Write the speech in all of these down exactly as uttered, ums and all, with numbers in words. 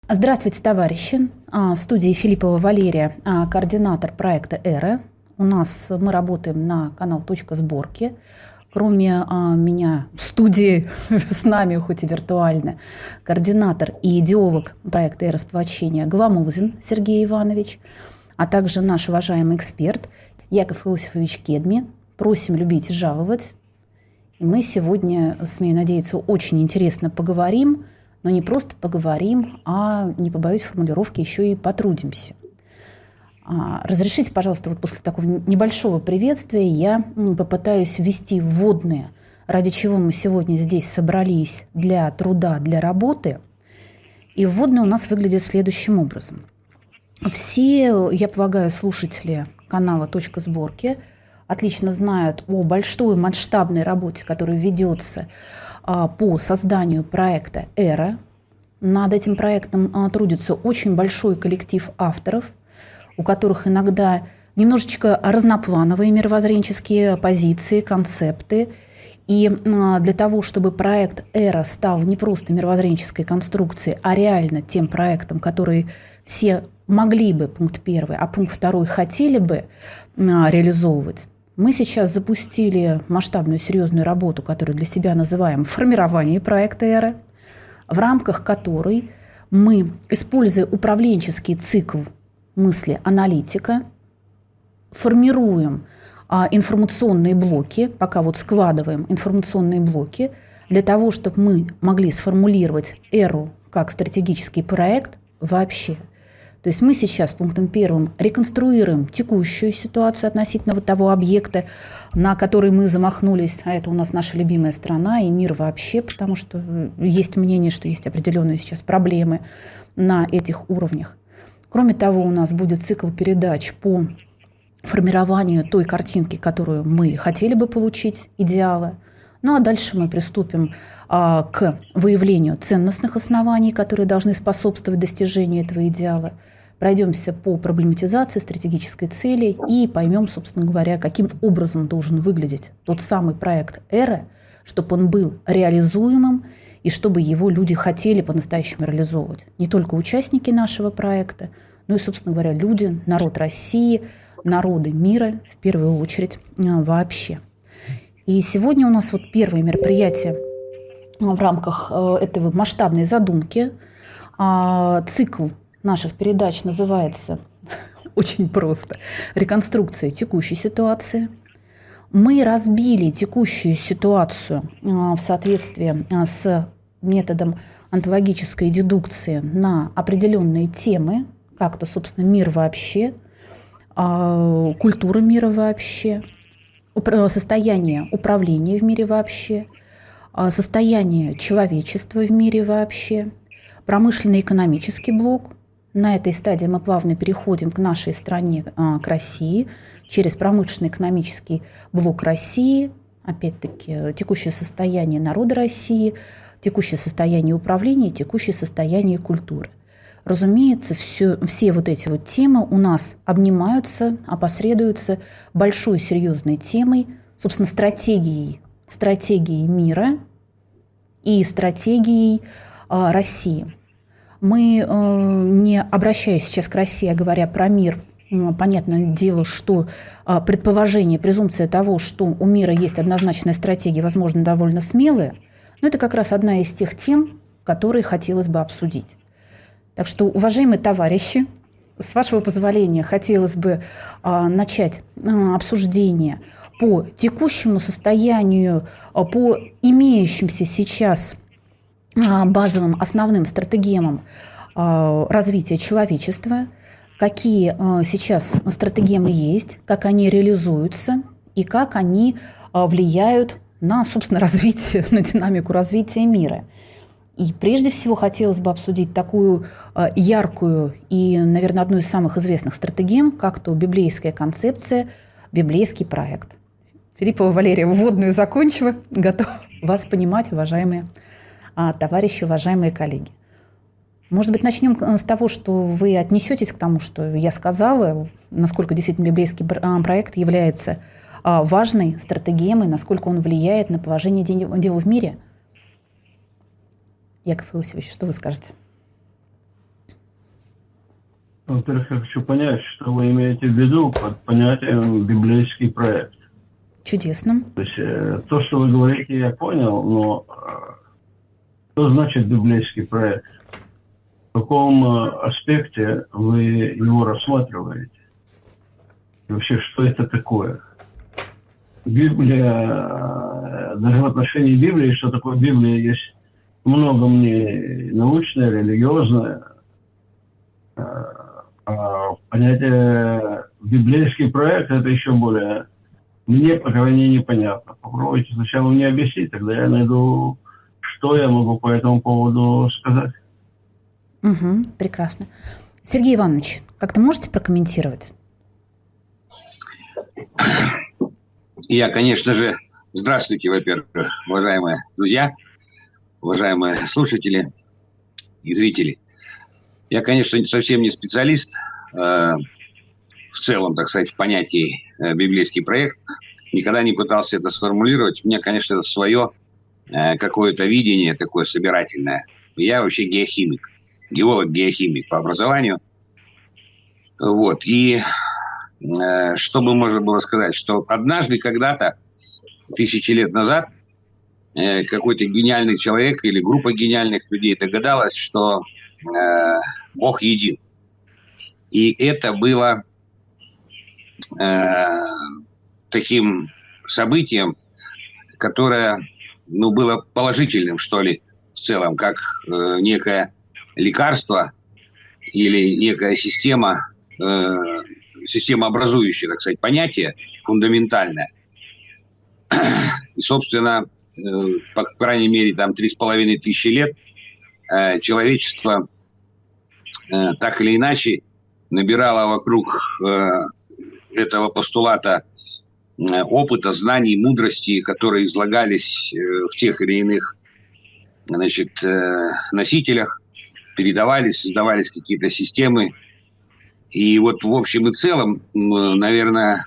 Здравствуйте, товарищи. В студии Филиппова Валерия, координатор проекта «Эра». У нас мы работаем на канал «Точка сборки». Кроме меня в студии с нами, хоть и виртуально, координатор и идеолог проекта «Эра» сплочения Гламузин Сергей Иванович, а также наш уважаемый эксперт Яков Иосифович Кедми. Просим любить и жаловать. И мы сегодня, смею надеяться, очень интересно поговорим, но не просто поговорим, а, не побоюсь формулировки, еще и потрудимся. Разрешите, пожалуйста, вот после такого небольшого приветствия я попытаюсь ввести вводные, ради чего мы сегодня здесь собрались для труда, для работы. И вводные у нас выглядят следующим образом. Все, я полагаю, слушатели канала «Точка сборки» отлично знают о большой масштабной работе, которая ведется по созданию проекта «Эра». Над этим проектом трудится очень большой коллектив авторов, у которых иногда немножечко разноплановые мировоззренческие позиции, концепты. И для того, чтобы проект «Эра» стал не просто мировоззренческой конструкцией, а реально тем проектом, который все могли бы, пункт первый, а пункт второй хотели бы реализовывать, мы сейчас запустили масштабную серьезную работу, которую для себя называем «Формирование проекта «Эра», в рамках которой мы, используя управленческий цикл мысли аналитика, формируем а, информационные блоки, пока вот складываем информационные блоки, для того, чтобы мы могли сформулировать «Эру» как стратегический проект вообще. То есть мы сейчас пунктом первым реконструируем текущую ситуацию относительно вот того объекта, на который мы замахнулись, а это у нас наша любимая страна и мир вообще, потому что есть мнение, что есть определенные сейчас проблемы на этих уровнях. Кроме того, у нас будет цикл передач по формированию той картинки, которую мы хотели бы получить, идеала. Ну а дальше мы приступим а, к выявлению ценностных оснований, которые должны способствовать достижению этого идеала. Пройдемся по проблематизации стратегической цели и поймем, собственно говоря, каким образом должен выглядеть тот самый проект «Эра», чтобы он был реализуемым и чтобы его люди хотели по-настоящему реализовывать. Не только участники нашего проекта, но и, собственно говоря, люди, народ России, народы мира, в первую очередь, вообще. И сегодня у нас вот первое мероприятие в рамках этого масштабной задумки. Цикл наших передач называется очень просто «Реконструкция текущей ситуации». Мы разбили текущую ситуацию в соответствии с методом онтологической дедукции на определенные темы, как-то, собственно, мир вообще, культура мира вообще, состояние управления в мире вообще, состояние человечества в мире вообще, промышленно-экономический блок. На этой стадии мы плавно переходим к нашей стране, к России, через промышленно-экономический блок России, опять-таки текущее состояние народа России, текущее состояние управления, текущее состояние культуры. Разумеется, все, все вот эти вот темы у нас обнимаются, опосредуются большой серьезной темой, собственно, стратегией, стратегией мира и стратегией э, России. Мы, э, не обращаясь сейчас к России, а говоря про мир, э, понятное дело, что э, предположение, презумпция того, что у мира есть однозначная стратегия, возможно, довольно смелая, но это как раз одна из тех тем, которые хотелось бы обсудить. Так что, уважаемые товарищи, с вашего позволения, хотелось бы э, начать э, обсуждение по текущему состоянию, э, по имеющимся сейчас э, базовым основным стратегемам э, развития человечества, какие э, сейчас стратегемы есть, как они реализуются и как они э, влияют на, собственно, развитие, на динамику развития мира. И прежде всего хотелось бы обсудить такую э, яркую и, наверное, одну из самых известных стратегем, как то библейская концепция, библейский проект. Филиппова Валерия вводную закончила, готова вас понимать, уважаемые э, товарищи, уважаемые коллеги. Может быть, начнем с того, что вы отнесетесь к тому, что я сказала, насколько действительно библейский проект является э, важной стратегемой, насколько он влияет на положение дел в мире. Яков Иосифович, что вы скажете? Во-первых, я хочу понять, что вы имеете в виду под понятием библейский проект. Чудесно. То есть э, то, что вы говорите, я понял, но э, что значит библейский проект? В каком э, аспекте вы его рассматриваете? И вообще, что это такое? Библия, даже в отношении Библии, что такое Библия, есть много мнений, научное, религиозное. А понятие библейский проект, это еще более, мне, по крайней мере, непонятно. Попробуйте сначала мне объяснить, тогда я найду, что я могу по этому поводу сказать. Угу, прекрасно. Сергей Иванович, как-то можете прокомментировать? Я, конечно же, здравствуйте, во-первых, уважаемые друзья, уважаемые слушатели и зрители. Я, конечно, совсем не специалист э, в целом, так сказать, в понятии э, библейский проект. Никогда не пытался это сформулировать. У меня, конечно, это свое э, какое-то видение такое собирательное. Я вообще геохимик, геолог-геохимик по образованию. Вот. И э, что бы можно было сказать, что однажды, когда-то, тысячи лет назад, э, какой-то гениальный человек или группа гениальных людей догадалась, что э, Бог един. И это было э, таким событием, которое, ну, было положительным, что ли, в целом, как э, некое лекарство или некая система, э, системообразующее, так сказать, понятие фундаментальное. И, собственно, э, по крайней мере, там три с половиной тысячи лет э, человечество э, так или иначе набирало вокруг э, этого постулата э, опыта, знаний, мудрости, которые излагались э, в тех или иных, значит, э, носителях, передавались, создавались какие-то системы. И вот в общем и целом, наверное,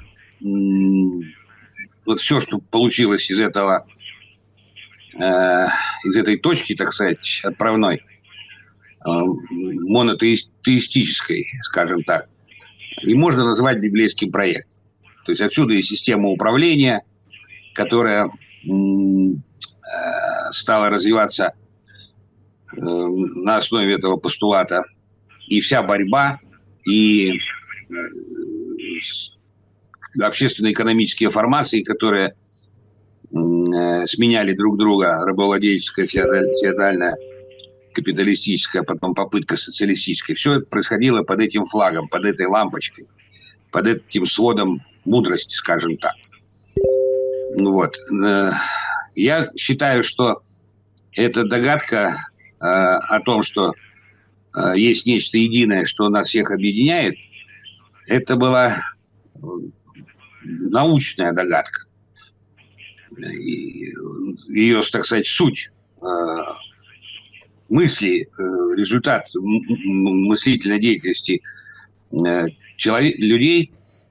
вот все, что получилось из этого, э, из этой точки, так сказать, отправной, э, монотеистической, скажем так, и можно назвать библейским проектом. То есть отсюда и система управления, которая э, стала развиваться э, на основе этого постулата, и вся борьба, и э, общественно-экономические формации, которые э, сменяли друг друга, рабовладельческая, феодальная, капиталистическая, потом попытка социалистическая. Все это происходило под этим флагом, под этой лампочкой, под этим сводом мудрости, скажем так. Вот. Я считаю, что эта догадка э, о том, что э, есть нечто единое, что нас всех объединяет, это была научная догадка. Ее, так сказать, суть, мысли, результат мыслительной деятельности человек, людей.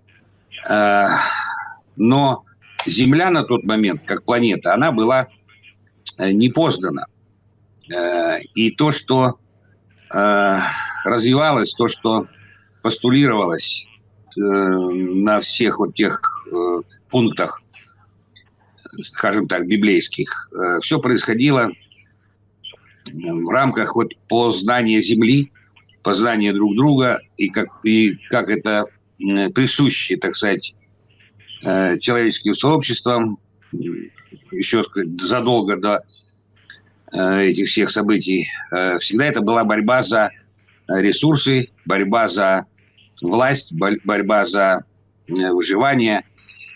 Но Земля на тот момент, как планета, она была не познана. И то, что развивалось, то, что постулировалось на всех вот тех э, пунктах, скажем так, библейских, э, все происходило в рамках вот познания Земли, познания друг друга, и как, и как это э, присуще, так сказать, э, человеческим сообществам, еще задолго до э, этих всех событий, э, всегда это была борьба за ресурсы, борьба за власть, борьба за выживание.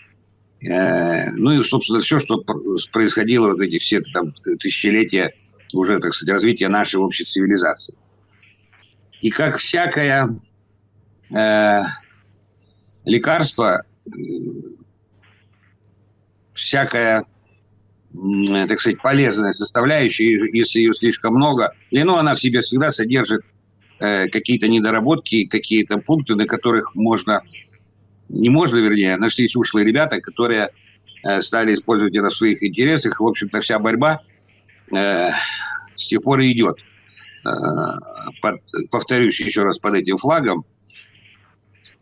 Ну и, собственно, все, что происходило вот эти все там тысячелетия уже, так сказать, развития нашей общей цивилизации. И как всякое э, лекарство, всякая, э, так сказать, полезная составляющая, если ее слишком много, ну, она в себе всегда содержит какие-то недоработки, какие-то пункты, на которых можно, не можно, вернее, нашлись ушлые ребята, которые э, стали использовать это в своих интересах. В общем-то, вся борьба э, с тех пор и идет. Э, под, повторюсь еще раз, под этим флагом.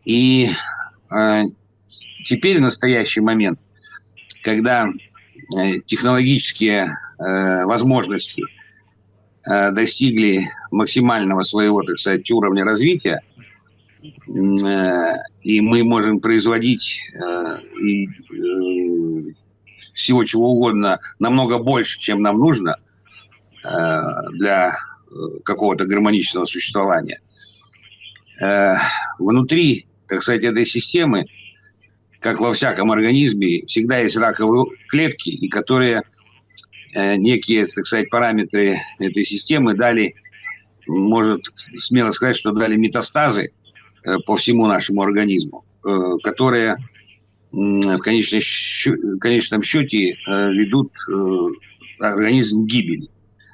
И э, теперь в настоящий момент, когда э, технологические э, возможности э, достигли максимального своего, так сказать, уровня развития, э, и мы можем производить э, и, э, всего чего угодно намного больше, чем нам нужно э, для какого-то гармоничного существования. Э, внутри, так сказать, этой системы, как во всяком организме, всегда есть раковые клетки, и которые э, некие, так сказать, параметры этой системы дали, может смело сказать, что дали метастазы э, по всему нашему организму, э, которые э, в конечном, счете, в конечном счете э, ведут э, организм к гибели.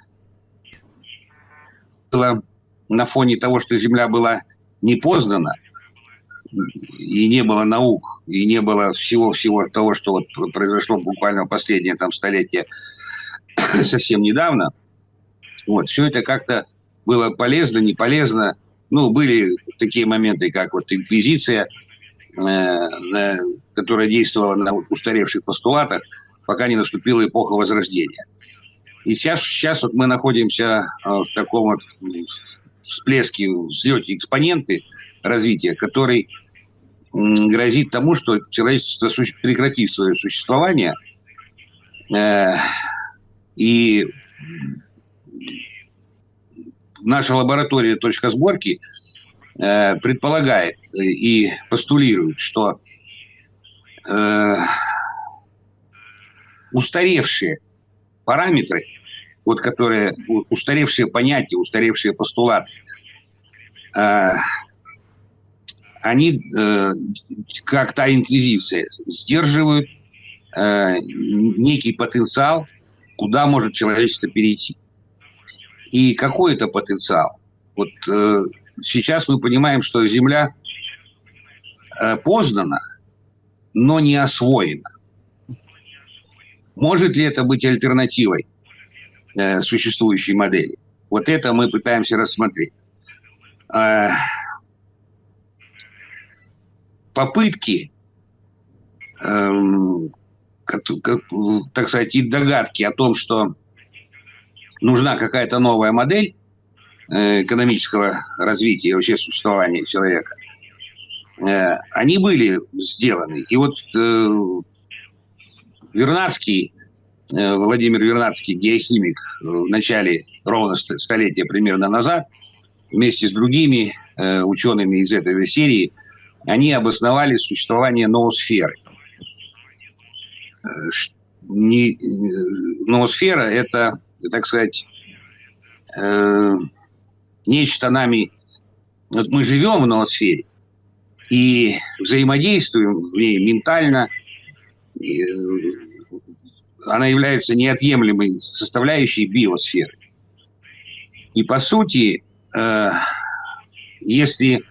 Было на фоне того, что Земля была не познана, и не было наук, и не было всего-всего того, что вот произошло буквально в последнее там столетие совсем недавно. Вот, все это как-то было полезно, не полезно. Ну, были такие моменты, как вот инквизиция, э, которая действовала на устаревших постулатах, пока не наступила эпоха Возрождения. И сейчас, сейчас вот мы находимся в таком вот всплеске, взлете экспоненты развития, который грозит тому, что человечество прекратит свое существование. И наша лаборатория «Точка сборки» предполагает и постулирует, что устаревшие параметры, вот которые, устаревшие понятия, устаревшие постулаты, э, они, э, как та инквизиция, сдерживают э, некий потенциал, куда может человечество перейти. И какой это потенциал? Вот э, сейчас мы понимаем, что Земля э, познана, но не освоена. Может ли это быть альтернативой э, существующей модели? Вот это мы пытаемся рассмотреть. Э, попытки, э, как, как, так сказать, и догадки о том, что нужна какая-то новая модель э, экономического развития и вообще существования человека, э, они были сделаны. И вот э, Вернадский, Владимир Вернадский, геохимик, в начале ровно столетия примерно назад, вместе с другими учеными из этой серии, они обосновали существование ноосферы. Ноосфера – это, так сказать, нечто нами... Вот мы живем в ноосфере и взаимодействуем в ней ментально. Она является неотъемлемой составляющей биосферы. И по сути, э, если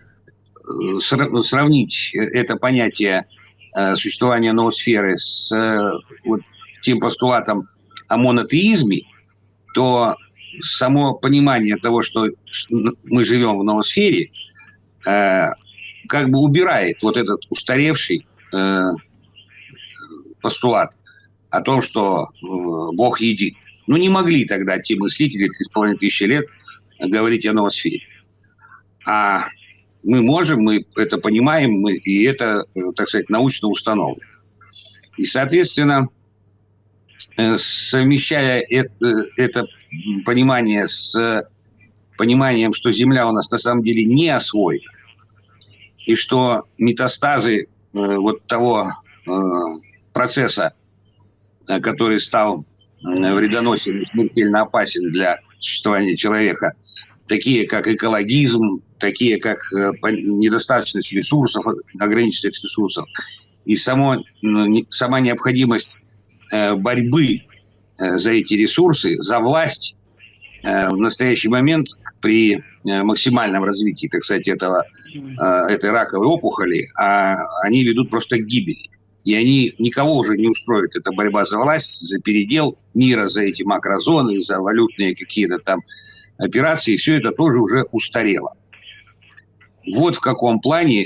сравнить это понятие э, существования ноосферы с э, вот тем постулатом о монотеизме, то само понимание того, что мы живем в ноосфере, э, как бы убирает вот этот устаревший э, постулат о том, что э, Бог един. Ну, не могли тогда те мыслители три с половиной тысячи лет говорить о ноосфере. А мы можем, мы это понимаем, мы, и это, так сказать, научно установлено. И, соответственно, э, совмещая это, это понимание с пониманием, что Земля у нас на самом деле не освоена, и что метастазы э, вот того э, процесса, который стал вредоносен и смертельно опасен для существования человека, такие как экологизм, такие как недостаточность ресурсов, ограниченность ресурсов, и само, сама необходимость борьбы за эти ресурсы, за власть в настоящий момент при максимальном развитии, так сказать, этого, этой раковой опухоли, они ведут просто к гибели. И они никого уже не устроят. Это борьба за власть, за передел мира, за эти макрозоны, за валютные какие-то там операции. Все это тоже уже устарело. Вот в каком плане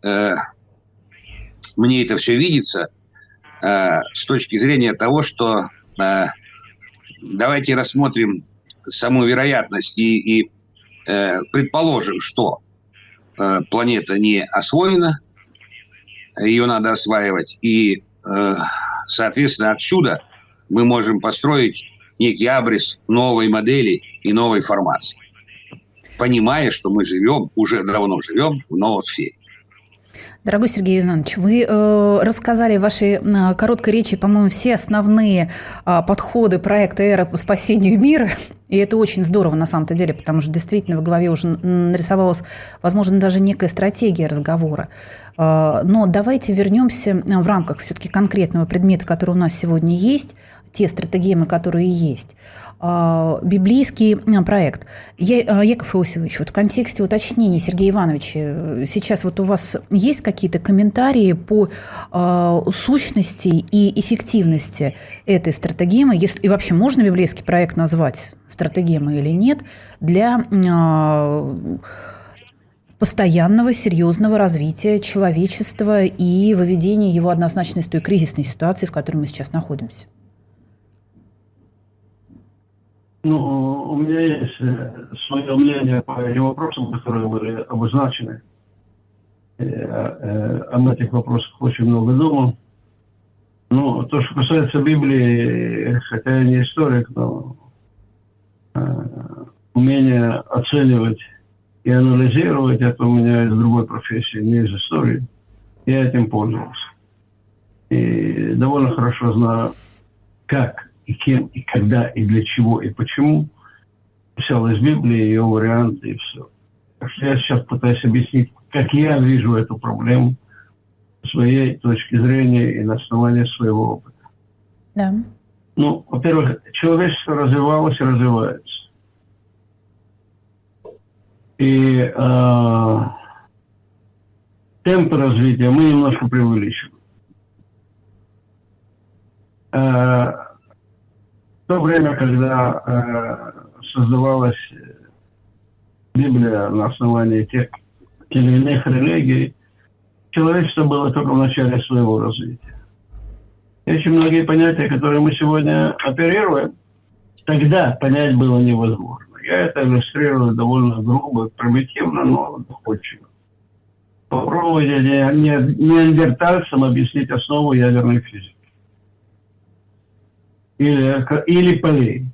э, мне это все видится э, с точки зрения того, что э, давайте рассмотрим саму вероятность и, и э, предположим, что э, планета не освоена, ее надо осваивать, и, э, соответственно, отсюда мы можем построить некий абрис новой модели и новой формации, понимая, что мы живем, уже давно живем в ноосфере. Дорогой Сергей Иванович, вы э, рассказали в вашей э, короткой речи, по-моему, все основные э, подходы проекта «Эра» по спасению мира. И это очень здорово на самом-то деле, потому что действительно в голове уже нарисовалась, возможно, даже некая стратегия разговора. Э, но давайте вернемся в рамках все-таки конкретного предмета, который у нас сегодня есть, те стратегемы, которые есть. Библейский проект. Я, Яков Иосифович, вот в контексте уточнений Сергея Ивановича, сейчас вот у вас есть какие-то комментарии по э, сущности и эффективности этой стратегемы, если и вообще можно библейский проект назвать стратегемой или нет, для э, постоянного серьезного развития человечества и выведения его однозначно из той кризисной ситуации, в которой мы сейчас находимся? Ну, у меня есть свое мнение по этим вопросам, которые были обозначены. Я об этих вопросах очень много думал. Ну, то, что касается Библии, хотя я не историк, но умение оценивать и анализировать, это у меня из другой профессии, не из истории. Я этим пользовался. И довольно хорошо знаю, как и кем, и когда, и для чего, и почему. Взял из Библии ее варианты, и все. Так что я сейчас пытаюсь объяснить, как я вижу эту проблему с своей точки зрения и на основании своего опыта. Да. Ну, во-первых, человечество развивалось и развивается. И э, темпы развития мы немножко преувеличиваем. Э, В то время, когда э, создавалась Библия на основании тех или иных религий, человечество было только в начале своего развития. И очень многие понятия, которые мы сегодня оперируем, тогда понять было невозможно. Я это иллюстрирую довольно грубо, примитивно, но доходчиво. Попробуйте неандертальцам объяснить основу ядерной физики. Или, или полей.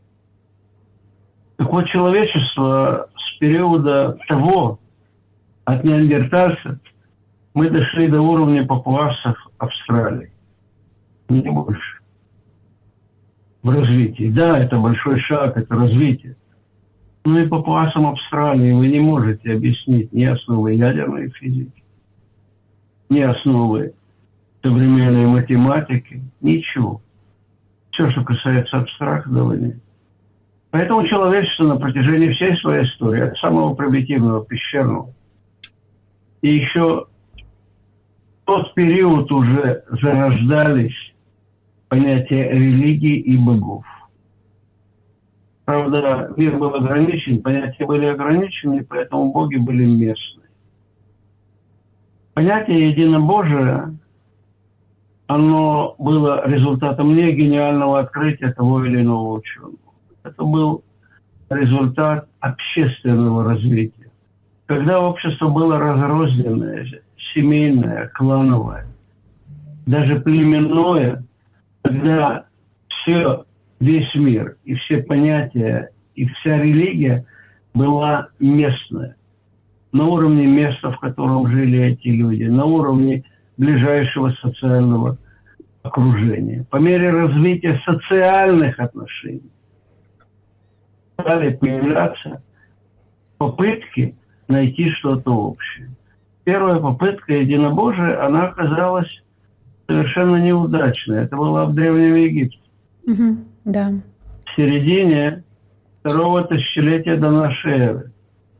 Так вот, человечество с периода того, от неандертальцев, мы дошли до уровня папуасов Австралии. Не больше. В развитии. Да, это большой шаг, это развитие. Но и папуасам Австралии вы не можете объяснить ни основы ядерной физики, ни основы современной математики, ничего. Все, что касается абстрактного, нет. Поэтому человечество на протяжении всей своей истории, от самого примитивного, пещерного, и еще в тот период уже зарождались понятия религии и богов. Правда, мир был ограничен, понятия были ограничены, поэтому боги были местные. Понятие единобожия, оно было результатом не гениального открытия того или иного ученого. Это был результат общественного развития. Когда общество было разрозненное, семейное, клановое, даже племенное, когда все, весь мир и все понятия, и вся религия была местная, на уровне места, в котором жили эти люди, на уровне ближайшего социального окружения. По мере развития социальных отношений стали появляться попытки найти что-то общее. Первая попытка единобожия, она оказалась совершенно неудачной. Это было в Древнем Египте. Угу, да. В середине второго тысячелетия до нашей эры.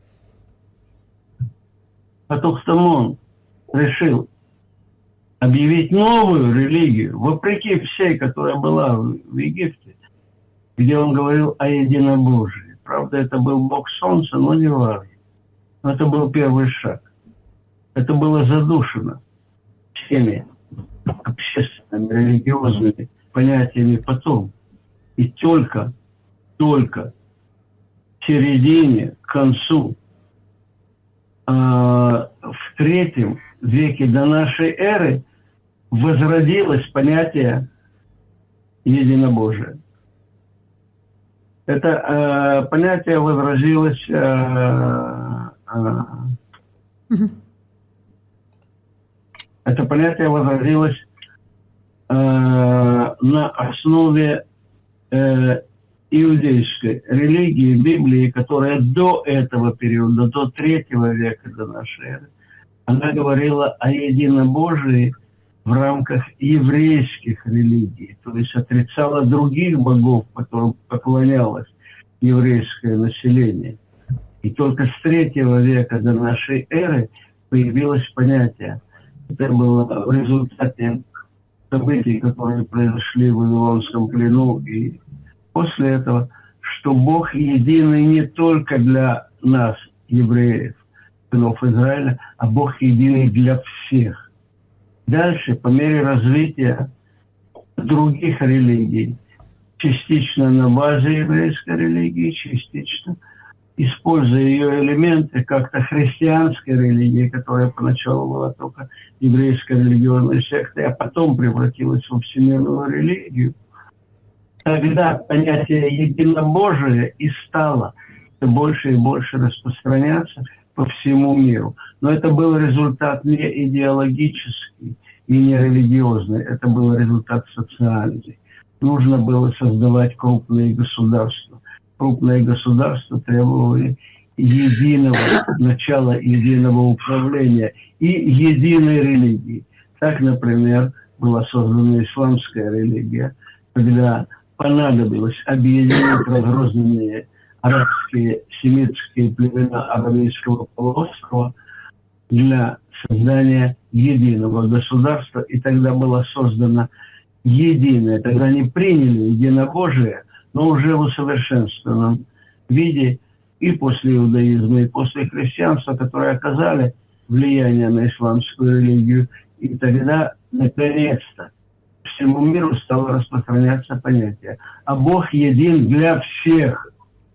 А Тохтамон решил объявить новую религию, вопреки всей, которая была в Египте, где он говорил о единобожии. Правда, это был бог солнца, но не важно. Но это был первый шаг. Это было задушено всеми общественными, религиозными понятиями потом. И только, только в середине, к концу, э, в третьем веке до нашей эры возродилось понятие единобожия. Это э, понятие возродилось э, э, угу. это понятие возродилось э, на основе э, иудейской религии, Библии, которая до этого периода, до третьего века до нашей эры, она говорила о единобожии в рамках еврейских религий, то есть отрицала других богов, которым поклонялось еврейское население. И только с третьего века до нашей эры появилось понятие. Это было в результате событий, которые произошли в Вавилонском плену, и после этого, что Бог единый не только для нас, евреев, сынов Израиля, а Бог единый для всех. Дальше, по мере развития других религий, частично на базе еврейской религии, частично, используя ее элементы как-то христианской религии, которая поначалу была только еврейской религиозной сектой, а потом превратилась во всемирную религию, тогда понятие единобожия и стало больше и больше распространяться по всему миру. Но это был результат не идеологический и не религиозный, это был результат социальный. Нужно было создавать крупные государства. Крупные государства требовали единого начала, единого управления и единой религии. Так, например, была создана исламская религия, когда понадобилось объединить разрозненные арабские, семитские племена Аравийского полуострова для создания единого государства. И тогда была создана единая. Тогда они приняли единобожие, но уже в усовершенствованном виде и после иудаизма, и после христианства, которые оказали влияние на исламскую религию. И тогда, наконец-то, всему миру стало распространяться понятие. А Бог един для всех.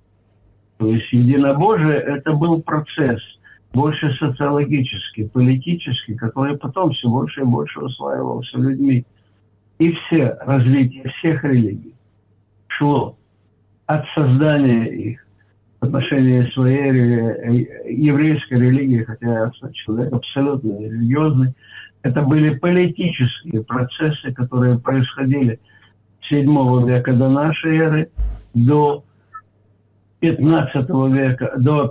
То есть единобожие – это был процесс, больше социологический, политический, который потом все больше и больше усваивался людьми. И все развитие всех религий шло от создания их в отношении своей еврейской религии, хотя я человек абсолютно религиозный, это были политические процессы, которые происходили с седьмого века до нашей эры до пятнадцатого века, до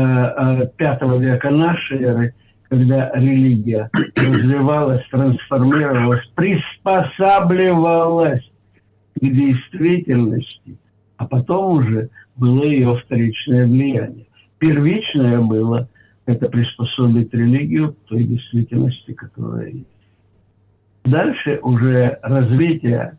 э, пятого века нашей эры, когда религия развивалась, трансформировалась, приспосабливалась к действительности, а потом уже было ее вторичное влияние. Первичное было это приспособить религию к той действительности, которая есть. Дальше уже развитие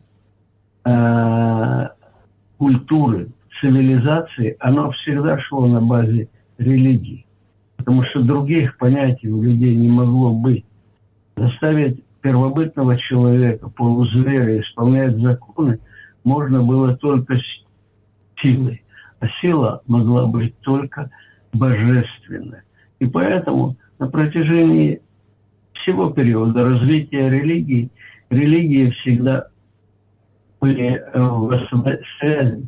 э, культуры, цивилизации, оно всегда шло на базе религии. Потому что других понятий у людей не могло быть. Заставить первобытного человека, полузверя, исполнять законы можно было только силой. А сила могла быть только божественной. И поэтому на протяжении всего периода развития религии, религии всегда были в связи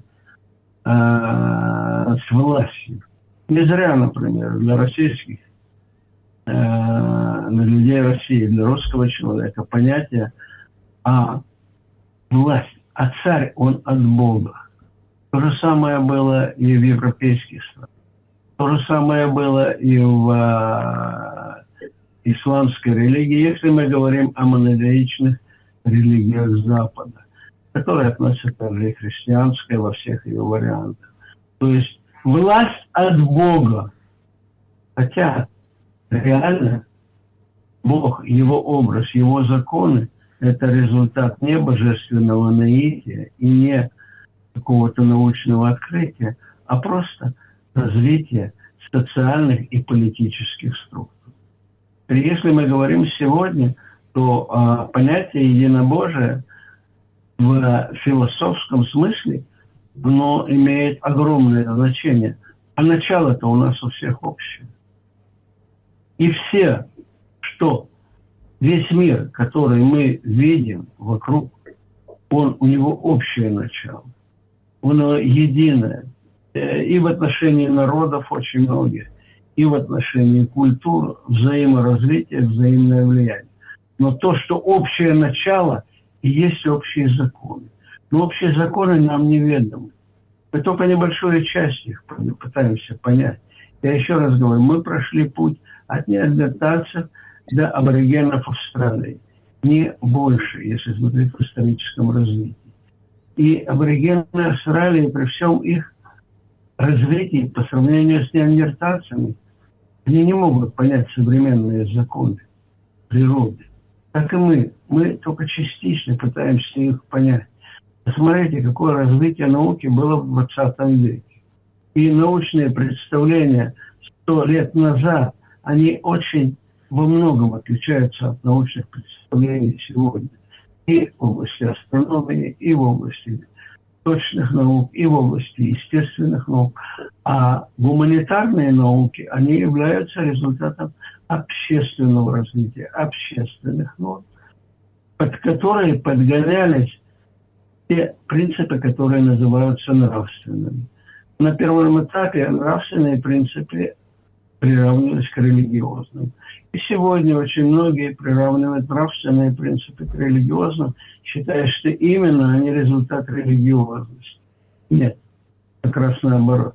э, с властью. Не зря, например, для российских, э, для людей России, для русского человека понятие «а власть, а царь, он от Бога». То же самое было и в европейских странах. То же самое было и в э, исламской религии, если мы говорим о монотеистичных религиях Запада, которые относятся также и христианской во всех ее вариантах. То есть власть от Бога. Хотя реально Бог, его образ, его законы – это результат не божественного наития и не какого-то научного открытия, а просто развития социальных и политических структур. Если мы говорим сегодня, то а, понятие единобожия в философском смысле, оно имеет огромное значение. А начало-то у нас у всех общее. И все, что весь мир, который мы видим вокруг, он, у него общее начало. Оно единое. И в отношении народов очень многих, и в отношении культур, взаиморазвития, взаимное влияние. Но то, что общее начало, и есть общие законы. Но общие законы нам неведомы. Мы только небольшую часть их пытаемся понять. Я еще раз говорю, мы прошли путь от неандертальцев до аборигенов Австралии. Не больше, если смотреть в историческом развитии. И аборигены Австралии при всем их развитии по сравнению с неандертальцами, они не могут понять современные законы природы. Так и мы. Мы только частично пытаемся их понять. Посмотрите, какое развитие науки было в двадцатом веке. И научные представления сто лет назад, они очень во многом отличаются от научных представлений сегодня. И в области астрономии, и в области точных наук, и в области естественных наук. А гуманитарные науки, они являются результатом общественного развития, общественных наук, под которые подгонялись те принципы, которые называются нравственными. На первом этапе нравственные принципы приравнивались к религиозным. И сегодня очень многие приравнивают нравственные принципы к религиозным, считая, что именно они результат религиозности. Нет, как раз наоборот.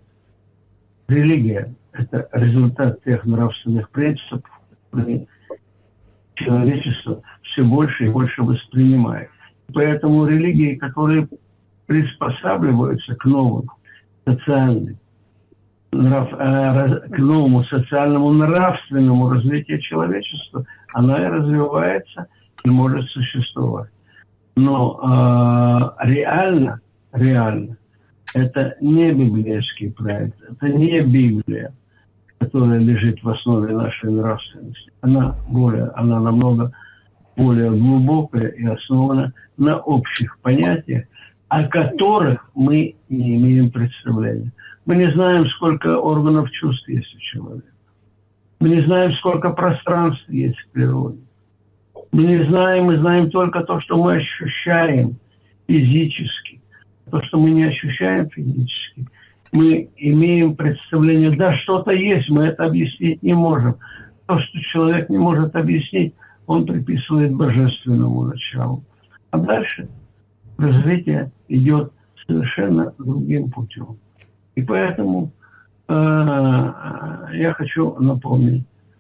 Религия – это результат тех нравственных принципов, которые человечество все больше и больше воспринимает. Поэтому религии, которые приспосабливаются к новым социальным, нрав, э, к новому социальному нравственному развитию человечества, она и развивается и может существовать. Но э, реально, реально, это не библейский проект, это не Библия, которая лежит в основе нашей нравственности. Она более, она намного более глубокая и основана на общих понятиях, о которых мы не имеем представления. Мы не знаем, сколько органов чувств есть у человека. Мы не знаем, сколько пространств есть в природе. Мы не знаем, мы знаем только то, что мы ощущаем физически. То, что мы не ощущаем физически, мы имеем представление, да, что-то есть, мы это объяснить не можем. То, что человек не может объяснить, он приписывает божественному началу. А дальше развитие идет совершенно другим путем. И поэтому э, я хочу напомнить,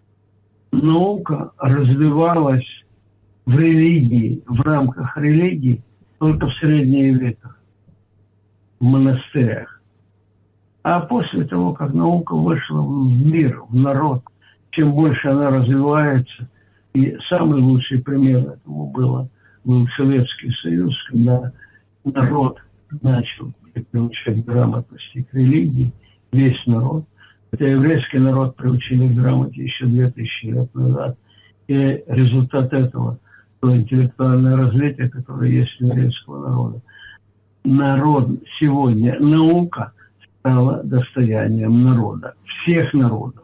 наука развивалась в религии, в рамках религии только в средние века, в монастырях. А после того, как наука вышла в мир, в народ, чем больше она развивается, и самый лучший пример этому было, был Советский Союз, когда народ начал приучать грамотности к религии, весь народ. Хотя еврейский народ приучили к грамоте еще две тысячи лет назад. И результат этого, то интеллектуальное развитие, которое есть у еврейского народа. Народ сегодня, наука стала достоянием народа, всех народов.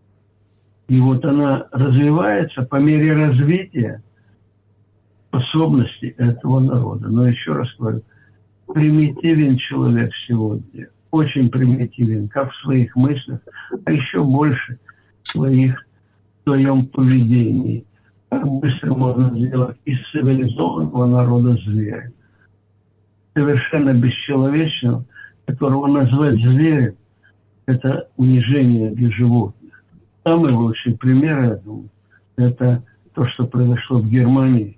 И вот она развивается по мере развития способностей этого народа. Но еще раз говорю, примитивен человек сегодня, очень примитивен, как в своих мыслях, а еще больше в, своих, в своем поведении. Как быстро можно сделать из цивилизованного народа зверя. Совершенно бесчеловечного, которого назвать зверем, это унижение для животных. Самый лучший пример, я думаю, это то, что произошло в Германии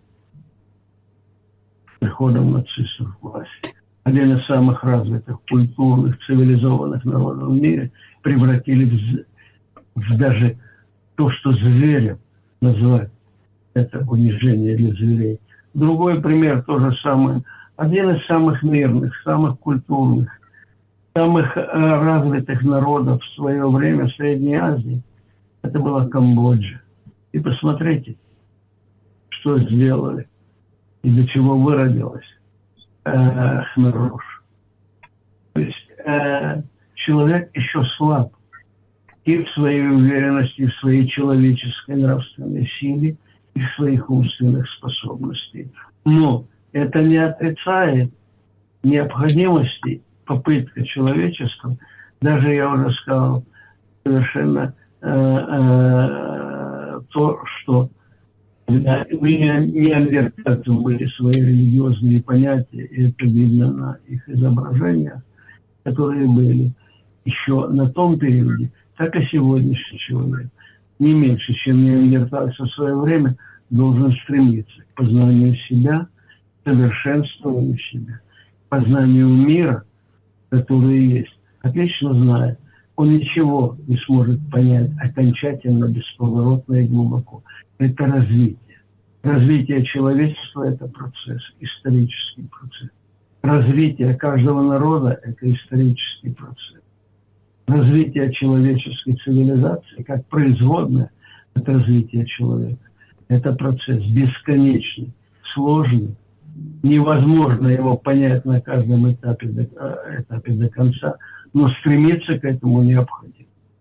с приходом нацистов к власти. Один из самых развитых, культурных, цивилизованных народов в мире превратили в, в даже то, что зверем назвать, это унижение для зверей. Другой пример, то же самое. Один из самых мирных, самых культурных, самых э, развитых народов в свое время в Средней Азии, это была Камбоджа. И посмотрите, что сделали и до чего выродилась э, Хмер Рош. То есть э, человек еще слаб и в своей уверенности, и в своей человеческой нравственной силе, и в своих умственных способностях. Но это не отрицает необходимости попытка человечества, даже я уже сказал, совершенно э, э, то, что у неандертальцев были свои религиозные понятия, и это видно на их изображениях, которые были еще на том периоде, так и сегодняшний человек, не меньше, чем неандертальцы в свое время, должен стремиться к познанию себя, совершенствованию себя, к познанию мира, который есть. Отлично знает, он ничего не сможет понять окончательно, бесповоротно и глубоко. Это развитие. Развитие человечества – это процесс, исторический процесс. Развитие каждого народа – это исторический процесс. Развитие человеческой цивилизации как производное от развития человека – это процесс бесконечный, сложный, невозможно его понять на каждом этапе до, этапе до конца, но стремиться к этому необходимо.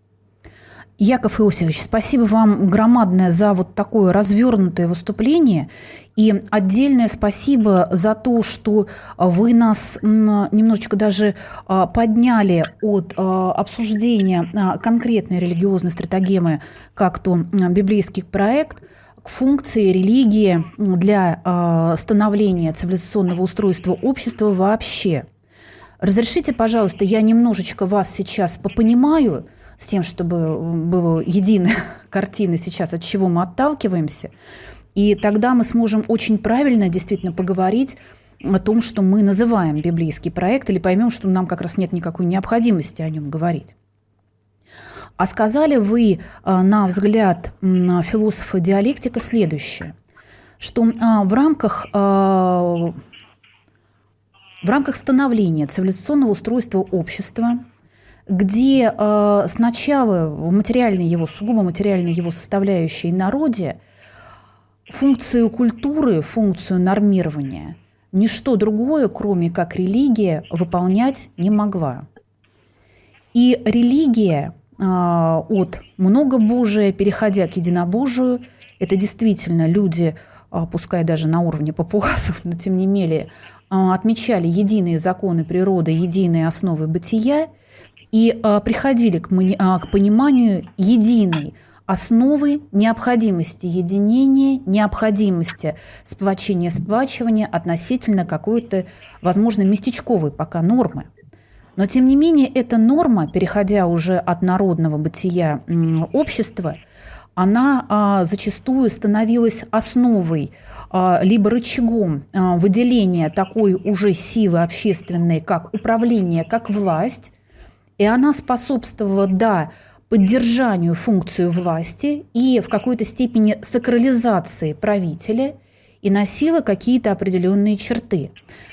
Яков Иосифович, спасибо вам громадное за вот такое развернутое выступление. И отдельное спасибо за то, что вы нас немножечко даже подняли от обсуждения конкретной религиозной стратегемы, как то библейский проект, к функции религии для становления цивилизационного устройства общества вообще. Разрешите, пожалуйста, я немножечко вас сейчас попонимаю, с тем, чтобы была единая картина сейчас, от чего мы отталкиваемся. И тогда мы сможем очень правильно действительно поговорить о том, что мы называем библейский проект, или поймем, что нам как раз нет никакой необходимости о нем говорить. А сказали вы, на взгляд философа диалектика, следующее, что в рамках, в рамках становления цивилизационного устройства общества, где э, сначала в материальной его, сугубо материальной его составляющей народе функцию культуры, функцию нормирования ничто другое, кроме как религия, выполнять не могла. И религия э, от многобожия, переходя к единобожию, это действительно люди, э, пускай даже на уровне папуасов, но тем не менее, э, отмечали единые законы природы, единые основы бытия, и а, приходили к, мани- а, к пониманию единой основы необходимости единения, необходимости сплочения-сплачивания относительно какой-то, возможно, местечковой пока нормы. Но, тем не менее, эта норма, переходя уже от народного бытия м, общества, она а, зачастую становилась основой, а, либо рычагом а, выделения такой уже силы общественной, как управление, как власть. И она способствовала, да, поддержанию функции власти и в какой-то степени сакрализации правителя и носила какие-то определенные черты.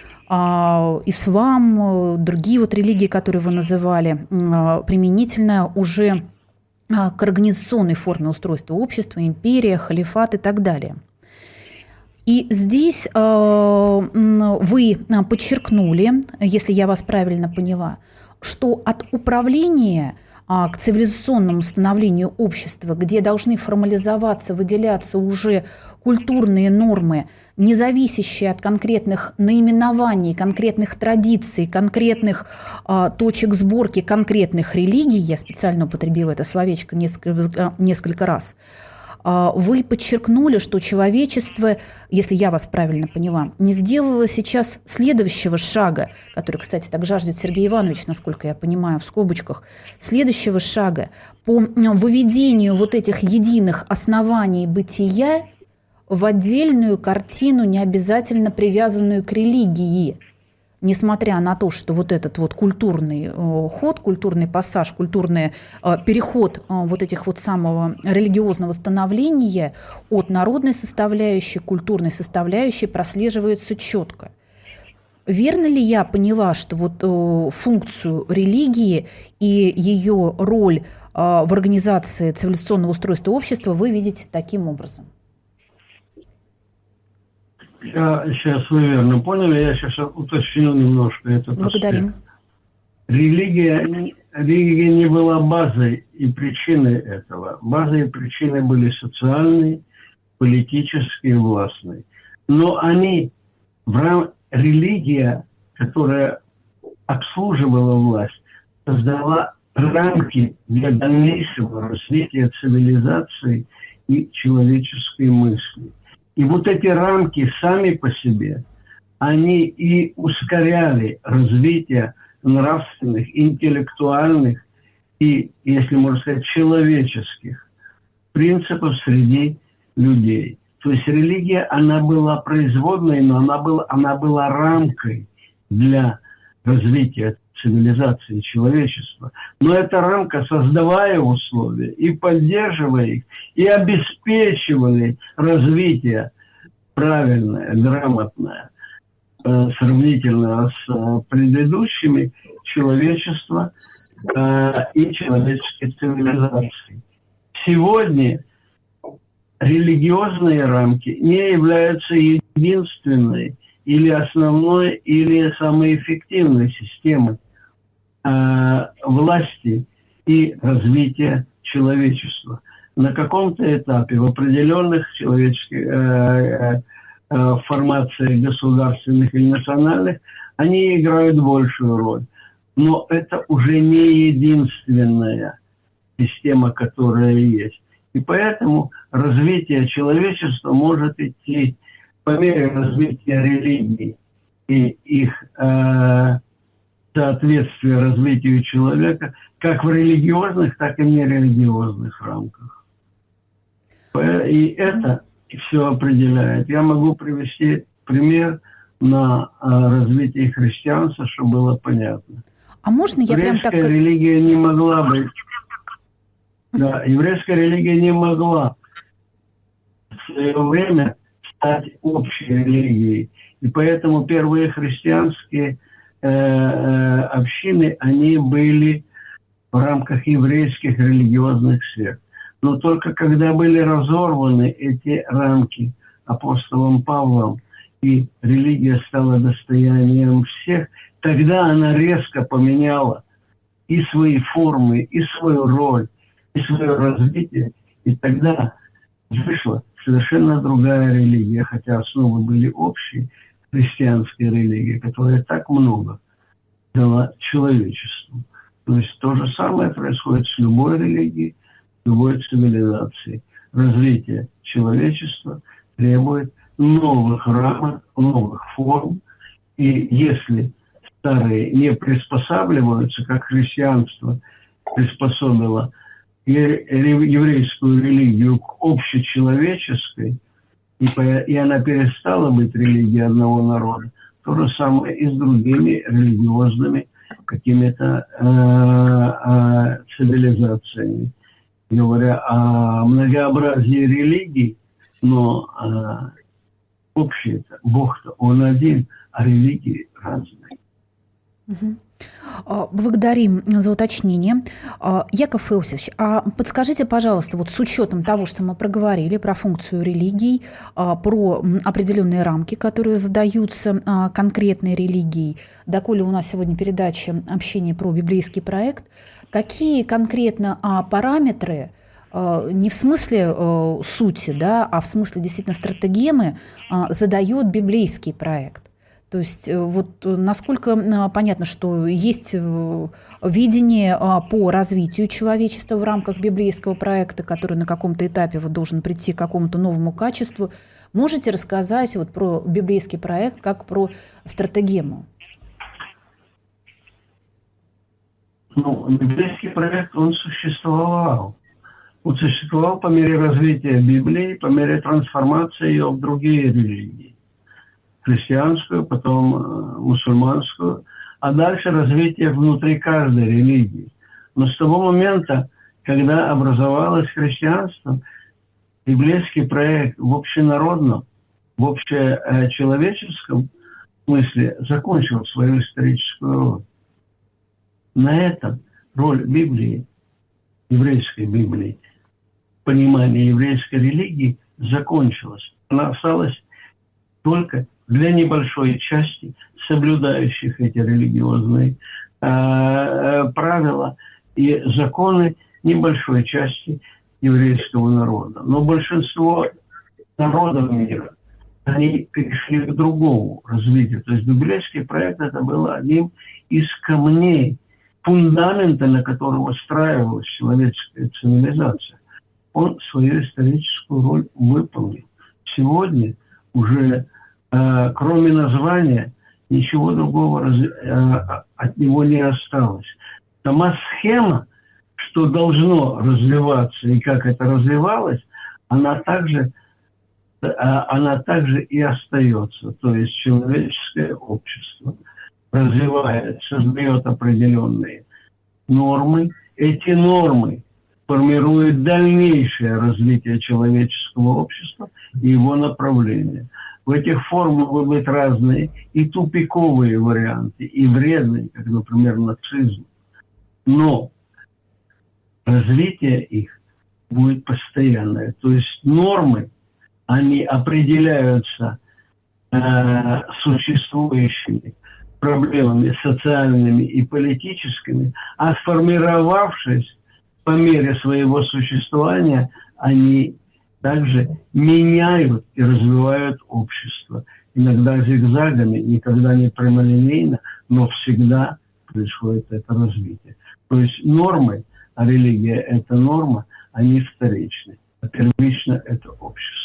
Ислам, другие вот религии, которые вы называли, применительно уже к организационной форме устройства общества, империя, халифат и так далее. И здесь вы подчеркнули, если я вас правильно поняла, что от управления а, к цивилизационному становлению общества, где должны формализоваться, выделяться уже культурные нормы, не зависящие от конкретных наименований, конкретных традиций, конкретных а, точек сборки конкретных религий, я специально употребила это словечко несколько, несколько раз, вы подчеркнули, что человечество, если я вас правильно поняла, не сделало сейчас следующего шага, который, кстати, так жаждет Сергей Иванович, насколько я понимаю, в скобочках, следующего шага по выведению вот этих единых оснований бытия в отдельную картину, не обязательно привязанную к религии. Несмотря на то, что вот этот вот культурный ход, культурный пассаж, культурный переход вот этих вот самого религиозного становления от народной составляющей к культурной составляющей прослеживается четко. Верно ли я поняла, что вот э, функцию религии и ее роль э, в организации цивилизационного устройства общества вы видите таким образом? Я сейчас вы верно поняли, я сейчас уточню немножко этот Благодарим. аспект. Религия, религия не была базой и причиной этого. Базой и причиной были социальные, политические, властные. Но они, в рам... религия, которая обслуживала власть, создала рамки для дальнейшего развития цивилизации и человеческой мысли. И вот эти рамки сами по себе, они и ускоряли развитие нравственных, интеллектуальных и, если можно сказать, человеческих принципов среди людей. То есть религия, она была производной, но она была, она была рамкой для развития цивилизации человечества. Но эта рамка, создавая условия и поддерживая их, и обеспечивали развитие правильное, грамотное, э, сравнительно с э, предыдущими человечества э, и человеческой цивилизацией. Сегодня религиозные рамки не являются единственной или основной, или самой эффективной системой э, власти и развития человечества. На каком-то этапе, в определенных человеческих э, э, формациях государственных или национальных, они играют большую роль. Но это уже не единственная система, которая есть. И поэтому развитие человечества может идти по мере развития религий и их э, соответствия развитию человека как в религиозных, так и в нерелигиозных рамках. И это все определяет. Я могу привести пример на э, развитие христианства, чтобы было понятно. А можно я прям так... Еврейская религия не могла быть... Да, еврейская религия не могла в свое время стать общей религией. И поэтому первые христианские э, э, общины, они были в рамках еврейских религиозных сект. Но только когда были разорваны эти рамки апостолом Павлом, и религия стала достоянием всех, тогда она резко поменяла и свои формы, и свою роль, и свое развитие, и тогда вышла совершенно другая религия, хотя основы были общие, христианская религия, которая так много дала человечеству. То есть то же самое происходит с любой религией, любой цивилизацией. Развитие человечества требует новых рамок, новых форм, и если старые не приспосабливаются, как христианство приспособило еврейскую религию к общечеловеческой, и, и она перестала быть религией одного народа, то же самое и с другими религиозными какими-то э, э, цивилизациями. Говоря о многообразии религий, но э, общее-то, Бог-то Он один, а религии разные. Угу. Благодарим за уточнение. Яков Иосифович, а подскажите, пожалуйста, вот с учетом того, что мы проговорили про функцию религий, про определенные рамки, которые задаются конкретной религией, доколе у нас сегодня передача «Общение про библейский проект», какие конкретно параметры, не в смысле сути, да, а в смысле действительно стратегемы, задает библейский проект? То есть вот насколько понятно, что есть видение по развитию человечества в рамках библейского проекта, который на каком-то этапе вот должен прийти к какому-то новому качеству. Можете рассказать вот про библейский проект как про стратегему? Ну, библейский проект, он существовал. Он существовал по мере развития Библии, по мере трансформации ее в другие религии. Христианскую, потом э, мусульманскую, а дальше развитие внутри каждой религии. Но с того момента, когда образовалось христианство, библейский проект в общенародном, в общечеловеческом в смысле закончил свою историческую роль. На этом роль Библии, еврейской Библии, понимание еврейской религии закончилась. Она осталась только для небольшой части соблюдающих эти религиозные э, правила и законы небольшой части еврейского народа. Но большинство народов мира, они перешли к другому развитию. То есть библейский проект – это был одним из камней, фундамента, на котором выстраивалась человеческая цивилизация. Он свою историческую роль выполнил. Сегодня уже, э, кроме названия, ничего другого раз, э, от него не осталось. Сама схема, что должно развиваться и как это развивалось, она также, э, она также и остается. То есть человеческое общество развивает, создает определенные нормы. Эти нормы формирует дальнейшее развитие человеческого общества и его направления. В этих формах могут быть разные и тупиковые варианты, и вредные, как, например, нацизм. Но развитие их будет постоянное. То есть нормы, они определяются э, существующими проблемами социальными и политическими, а сформировавшись по мере своего существования, они также меняют и развивают общество. Иногда зигзагами, никогда не прямолинейно, но всегда происходит это развитие. То есть нормы, а религия – это норма, они вторичны. А первично – это общество.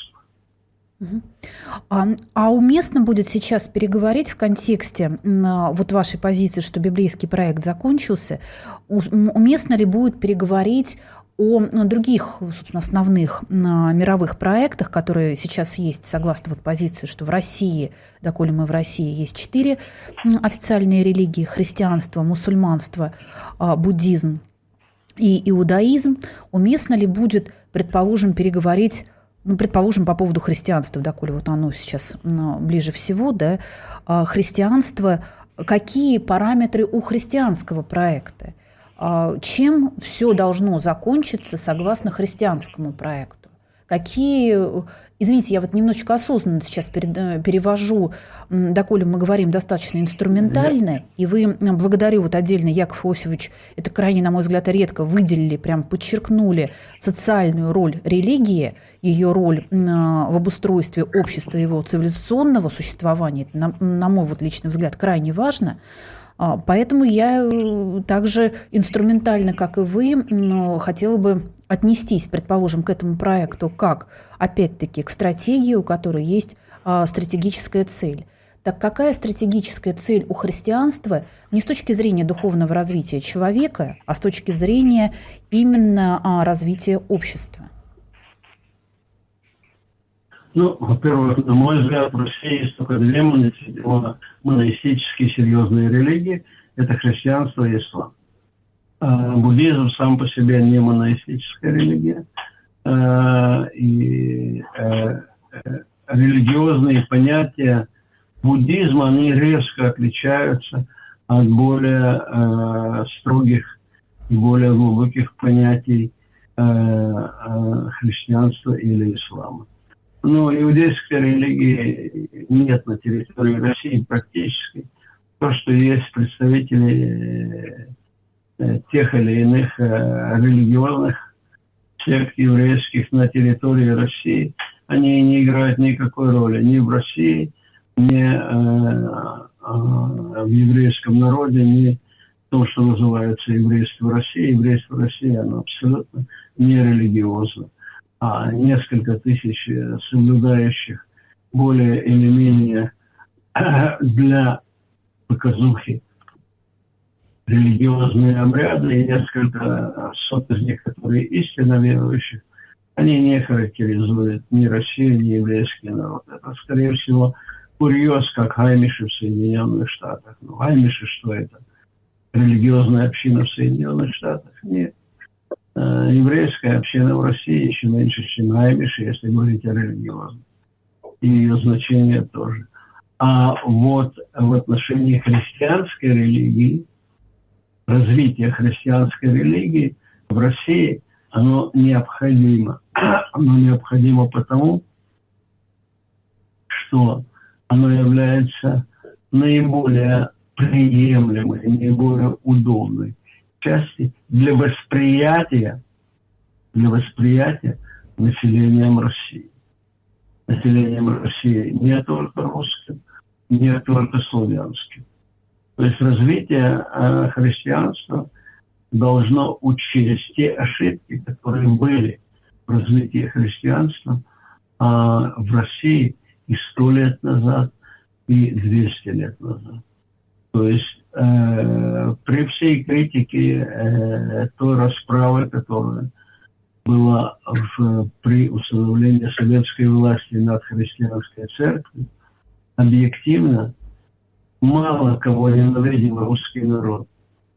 А, а уместно будет сейчас переговорить в контексте а, вот вашей позиции, что библейский проект закончился, у, уместно ли будет переговорить о других, собственно, основных а, мировых проектах, которые сейчас есть, согласно вот позиции, что в России, доколе мы в России, есть четыре официальные религии: христианство, мусульманство, а, буддизм и иудаизм. Уместно ли будет, предположим, переговорить, ну, предположим, по поводу христианства, доколе вот оно сейчас ну, ближе всего, да, христианство, какие параметры у христианского проекта? Чем все должно закончиться согласно христианскому проекту? Какие, извините, я вот немножечко осознанно сейчас перевожу, доколе мы говорим достаточно инструментально, и вы, благодарю вот отдельно, Яков Иосифович, это крайне, на мой взгляд, редко выделили, прям подчеркнули социальную роль религии, ее роль в обустройстве общества, его цивилизационного существования. Это, на, на мой вот личный взгляд, крайне важно. Поэтому я также инструментально, как и вы, хотела бы отнестись, предположим, к этому проекту как, опять-таки, к стратегии, у которой есть стратегическая цель. Так какая стратегическая цель у христианства не с точки зрения духовного развития человека, а с точки зрения именно развития общества? Ну, во-первых, на мой взгляд, в России есть только две монотеистические серьезные религии. Это христианство и ислам. Буддизм сам по себе не монотеистическая религия. И религиозные понятия буддизма, они резко отличаются от более строгих и более глубоких понятий христианства или ислама. Но иудейской религии нет на территории России практически. То, что есть представители тех или иных религиозных сект еврейских на территории России, они не играют никакой роли ни в России, ни в еврейском народе, ни в том, что называется еврейство России. Еврейство России, оно абсолютно не религиозно. А несколько тысяч соблюдающих более или менее для показухи религиозные обряды, и несколько сот из них, которые истинно верующих, они не характеризуют ни Россию, ни еврейский народ. Это, скорее всего, курьез, как хаймиши в Соединенных Штатах. Ну, хаймиши, что это? Религиозная община в Соединенных Штатах? Нет. Еврейская община в России еще меньше, чем хаймиши, если говорить о религиозном. И ее значение тоже. А вот в отношении христианской религии, развития христианской религии в России, оно необходимо. Оно необходимо потому, что оно является наиболее приемлемой, наиболее удобной части для восприятия, для восприятия населением России. Населением России не только русским, не только славянским. То есть развитие э, христианства должно учесть те ошибки, которые были в развитии христианства э, в России и сто лет назад, и двести лет назад. То есть э, при всей критике э, той расправы, которая была в, при установлении советской власти над христианской церковью, объективно мало кого ненавидел русский народ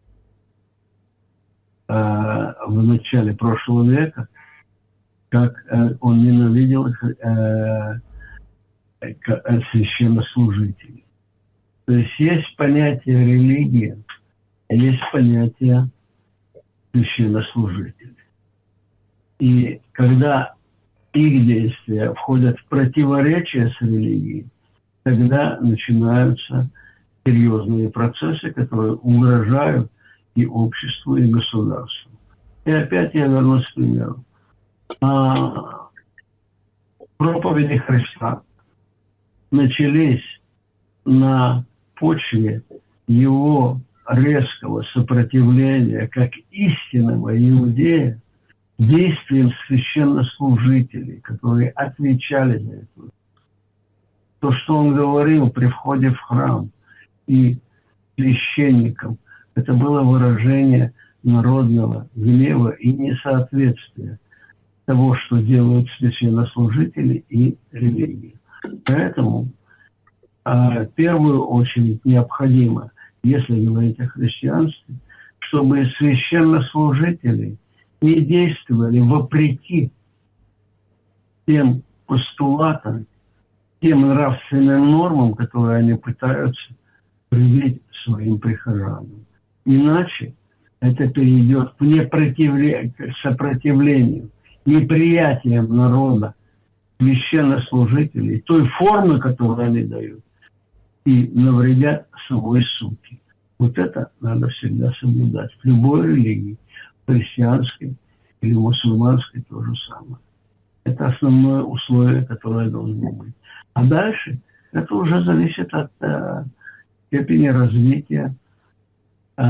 э, в начале прошлого века, как э, он ненавидел э, э, священнослужителей. То есть есть понятие религии, есть понятие священнослужителей. И когда их действия входят в противоречие с религией, тогда начинаются серьезные процессы, которые угрожают и обществу, и государству. И опять я вернусь к примеру. А, проповеди Христа начались на почве его резкого сопротивления как истинного иудея действиям священнослужителей, которые отвечали за это. То, что он говорил при входе в храм и священникам, это было выражение народного гнева и несоответствия того, что делают священнослужители и религии. Поэтому в первую очередь необходимо, если говорить о христианстве, чтобы священнослужители не действовали вопреки тем постулатам, тем нравственным нормам, которые они пытаются привить своим прихожанам. Иначе это перейдет к непротивлению, к сопротивлению, неприятием народа, священнослужителей, той формы, которую они дают, и навредят самой сути. Вот это надо всегда соблюдать. В любой религии, христианской или мусульманской, то же самое. Это основное условие, которое должно быть. А дальше это уже зависит от э, степени развития э,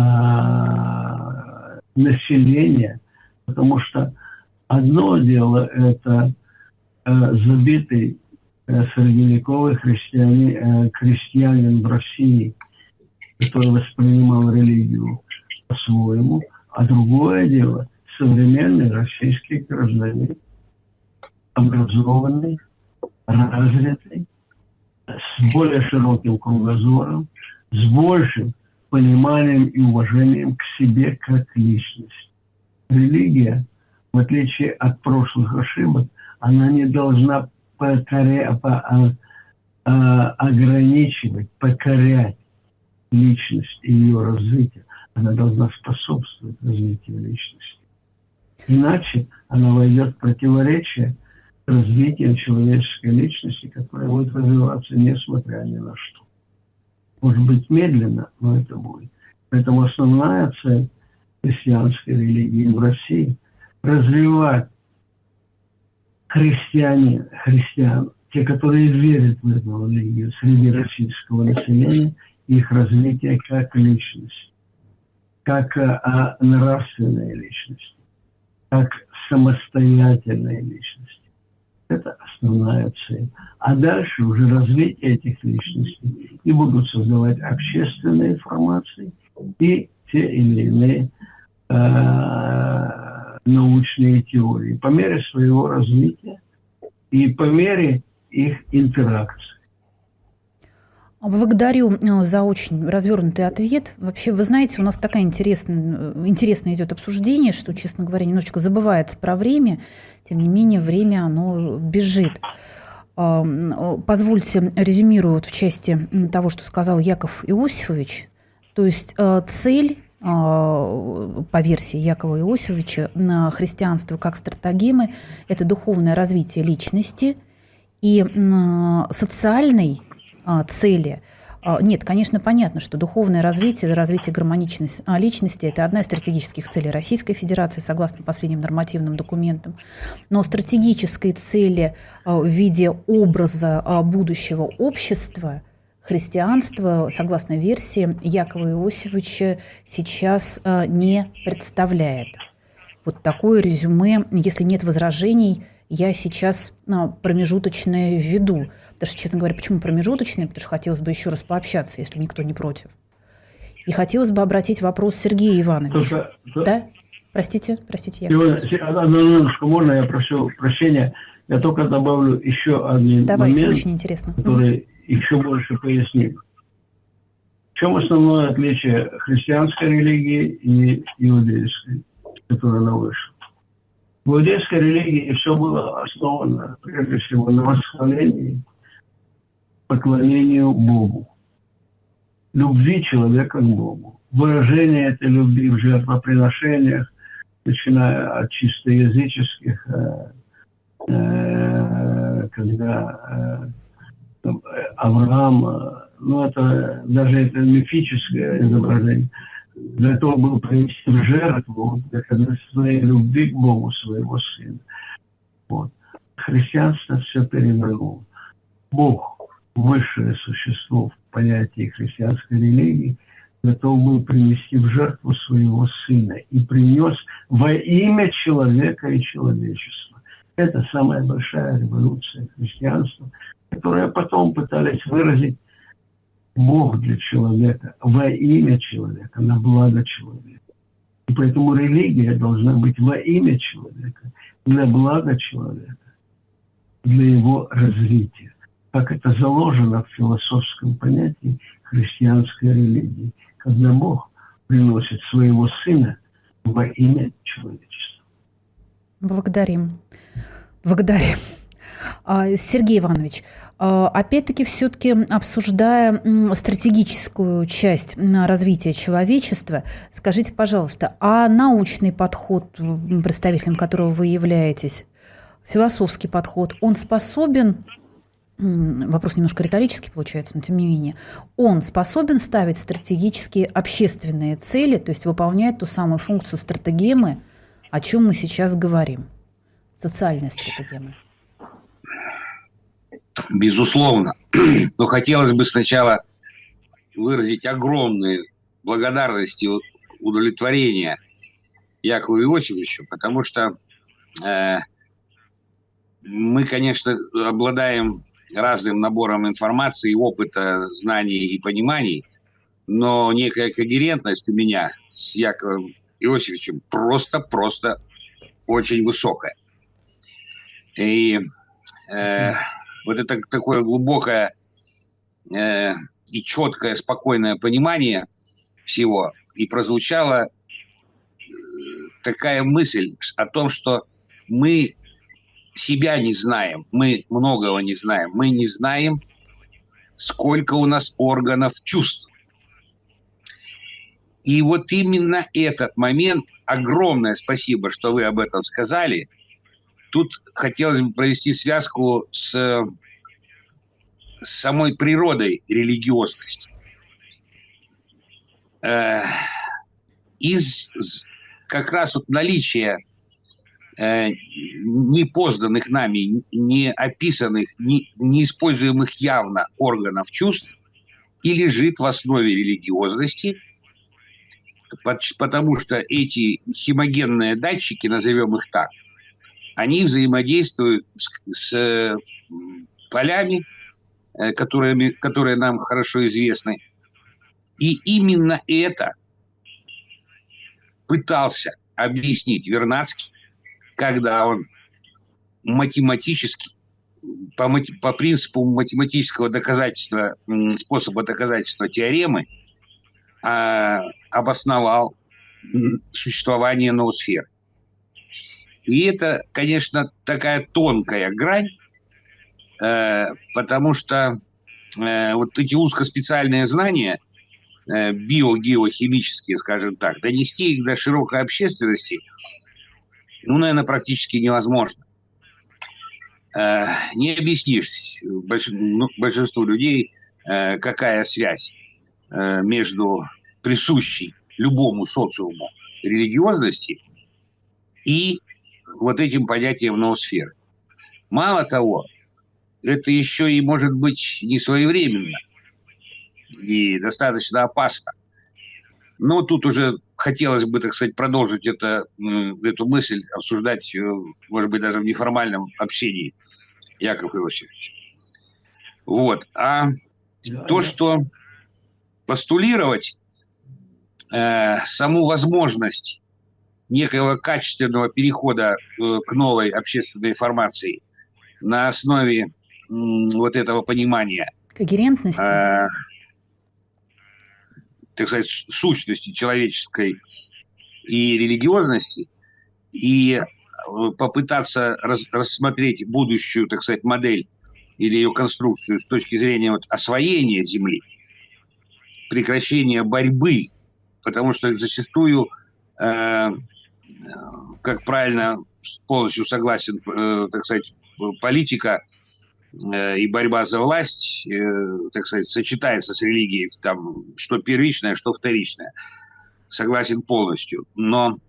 населения, потому что одно дело это э, забитый э, средневековый христианин, э, крестьянин в России, который воспринимал религию по-своему, а другое дело современный российский гражданин, образованный, развитый, с более широким кругозором, с большим пониманием и уважением к себе как личности. Религия, в отличие от прошлых ошибок, она не должна покоря... по... а... А... ограничивать, покорять личность и ее развитие. Она должна способствовать развитию личности. Иначе она войдет в противоречие с развитием человеческой личности, которая будет развиваться несмотря ни на что. Может быть, медленно, но это будет. Поэтому основная цель христианской религии в России – развивать христиане, христиан, те, которые верят в эту религию, среди российского населения, их развитие как личность, как а, нравственная личность, как самостоятельная личность. Это основная цель. А дальше уже развитие этих личностей и будут создавать общественные формации и те или иные э, научные теории по мере своего развития и по мере их интеракции. Благодарю за очень развернутый ответ. Вообще, вы знаете, у нас такая интересная, интересное идет обсуждение, что, честно говоря, немножечко забывается про время. Тем не менее, время, оно бежит. Позвольте резюмирую вот в части того, что сказал Яков Иосифович. То есть цель, по версии Якова Иосифовича, христианства как стратегемы – это духовное развитие личности, и социальной цели – нет, конечно, понятно, что духовное развитие, развитие гармоничности личности – это одна из стратегических целей Российской Федерации, согласно последним нормативным документам. Но стратегической цели в виде образа будущего общества христианство, согласно версии Якова Иосифовича, сейчас не представляет. Вот такое резюме, если нет возражений, я сейчас промежуточное введу. Потому что, честно говоря, почему промежуточное? Потому что хотелось бы еще раз пообщаться, если никто не против. И хотелось бы обратить вопрос Сергею Ивановичу. Только, да? Простите, простите. Я Одну минуточку, можно я прошу прощения? Я только добавлю еще один Давайте, момент, очень интересно. который еще больше пояснит. В чем основное отличие христианской религии и иудейской, которая она вышла? В иудейской религии все было основано, прежде всего, на восхвалении, поклонению Богу, любви человека к Богу. Выражение этой любви в жертвоприношениях, начиная от чисто языческих, э, э, когда э, Авраам, э, ну это даже это мифическое изображение, готов был принести в жертву своей любви к Богу своего Сына. Вот. Христианство все перевернуло. Бог, высшее существо в понятии христианской религии, готов был принести в жертву своего Сына и принес во имя человека и человечества. Это самая большая революция христианства, которую потом пытались выразить Бог для человека, во имя человека, на благо человека. И поэтому религия должна быть во имя человека, для блага человека, для его развития. Как это заложено в философском понятии христианской религии, когда Бог приносит своего Сына во имя человечества. Благодарим. Благодарим. Сергей Иванович, опять-таки все-таки обсуждая стратегическую часть развития человечества, скажите, пожалуйста, а научный подход, представителем которого вы являетесь, философский подход, он способен, вопрос немножко риторический получается, но тем не менее, он способен ставить стратегические общественные цели, то есть выполнять ту самую функцию стратегемы, о чем мы сейчас говорим, социальной стратегемы? Безусловно. Но хотелось бы сначала выразить огромные благодарности и удовлетворение Якову Иосифовичу, потому что э, мы, конечно, обладаем разным набором информации, опыта, знаний и пониманий, но некая когерентность у меня с Яковом Иосифовичем просто-просто очень высокая. И э, вот это такое глубокое э, и четкое, спокойное понимание всего. И прозвучала э, такая мысль о том, что мы себя не знаем, мы многого не знаем. Мы не знаем, сколько у нас органов чувств. И вот именно этот момент, огромное спасибо, что вы об этом сказали. Тут хотелось бы провести связку с, с самой природой религиозности. Э, из как раз вот наличия э, непознанных нами, не описанных, не, не используемых явно органов чувств и лежит в основе религиозности, потому что эти химогенные датчики, назовем их так, они взаимодействуют с, с полями, которые, которые нам хорошо известны. И именно это пытался объяснить Вернадский, когда он математически, по, по принципу математического доказательства, способа доказательства теоремы, обосновал существование ноосферы. И это, конечно, такая тонкая грань, потому что вот эти узкоспециальные знания, биогеохимические, скажем так, донести их до широкой общественности, ну, наверное, практически невозможно. Не объяснишь большинству людей, какая связь между присущей любому социуму религиозности и вот этим понятием ноосферы. Мало того, это еще и может быть не своевременно и достаточно опасно. Но тут уже хотелось бы, так сказать, продолжить это, эту мысль, обсуждать, может быть, даже в неформальном общении, Яков Иосифович. Вот. А да, то, да. что постулировать э, саму возможность некого качественного перехода э, к новой общественной формации на основе э, вот этого понимания. Когерентности. Э, так сказать, сущности человеческой и религиозности, и попытаться рас, рассмотреть будущую, так сказать, модель или ее конструкцию с точки зрения вот освоения Земли, прекращения борьбы, потому что зачастую, э, как правильно, полностью согласен, э, так сказать, политика э, и борьба за власть, э, так сказать, сочетается с религией, там, что первичное, что вторичное. Согласен полностью. Но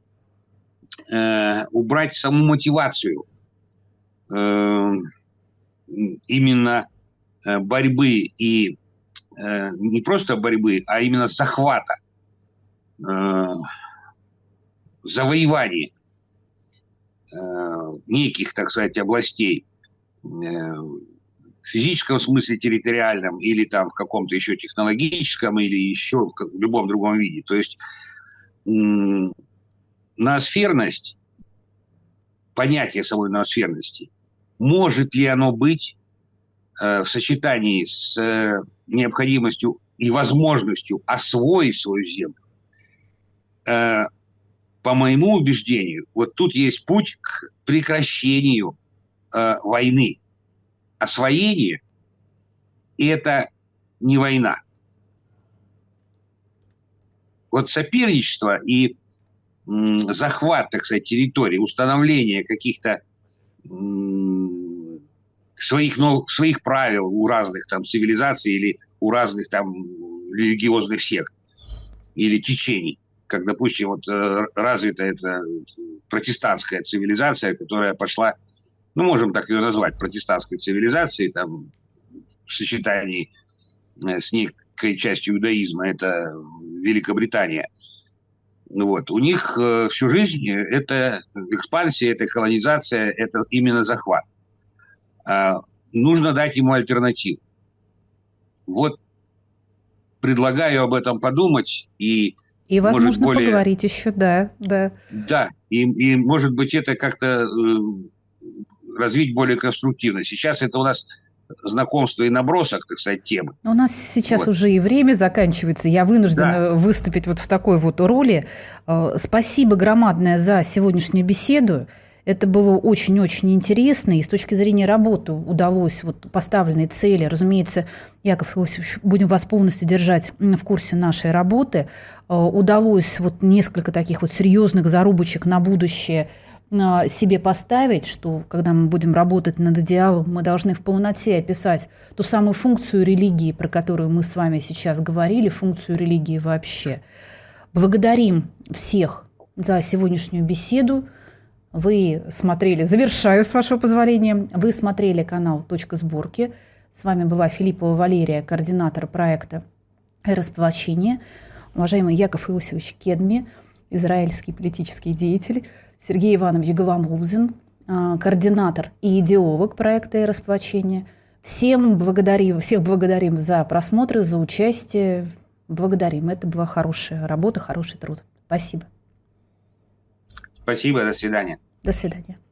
э, убрать саму мотивацию э, именно э, борьбы и э, не просто борьбы, а именно захвата, э, завоевания э, неких, так сказать, областей э, в физическом смысле территориальном или там в каком-то еще технологическом или еще в любом другом виде. То есть э, ноосферность, понятие самой ноосферности, может ли оно быть э, в сочетании с э, необходимостью и возможностью освоить свою землю? Э, по моему убеждению, вот тут есть путь к прекращению э, войны. Освоение – это не война. Вот соперничество и м, захват, так сказать, территории, установление каких-то м, своих, ну, своих правил у разных там цивилизаций или у разных там религиозных сект или течений, как, допустим, вот развита эта протестантская цивилизация, которая пошла, ну, можем так ее назвать, протестантской цивилизацией, там, в сочетании с некой частью иудаизма, это Великобритания. Вот. У них э, всю жизнь это экспансия, это колонизация, это именно захват. А, нужно дать ему альтернативу. Вот предлагаю об этом подумать и И, возможно, может, более... поговорить еще, да. Да, да и, и, может быть, это как-то э, развить более конструктивно. Сейчас это у нас знакомство и набросок, так сказать, темы. У нас сейчас вот. Уже и время заканчивается. Я вынуждена да. выступить вот в такой вот роли. Спасибо громадное за сегодняшнюю беседу. Это было очень-очень интересно, и с точки зрения работы удалось вот поставленные цели. Разумеется, Яков Иосифович, будем вас полностью держать в курсе нашей работы. Удалось вот несколько таких вот серьезных зарубочек на будущее себе поставить, что когда мы будем работать над идеалом, мы должны в полноте описать ту самую функцию религии, про которую мы с вами сейчас говорили, функцию религии вообще. Благодарим всех за сегодняшнюю беседу. Вы смотрели, завершаю, с вашего позволения, вы смотрели канал «Точка сборки». С вами была Филиппова Валерия, координатор проекта «Эросплочение». Уважаемый Яков Иосифович Кедми, израильский политический деятель, Сергей Иванович Галамузин, координатор и идеолог проекта «Эросплочение». Всем благодарим, всех благодарим за просмотр, за участие. Благодарим. Это была хорошая работа, хороший труд. Спасибо. Спасибо, до свидания. До свидания.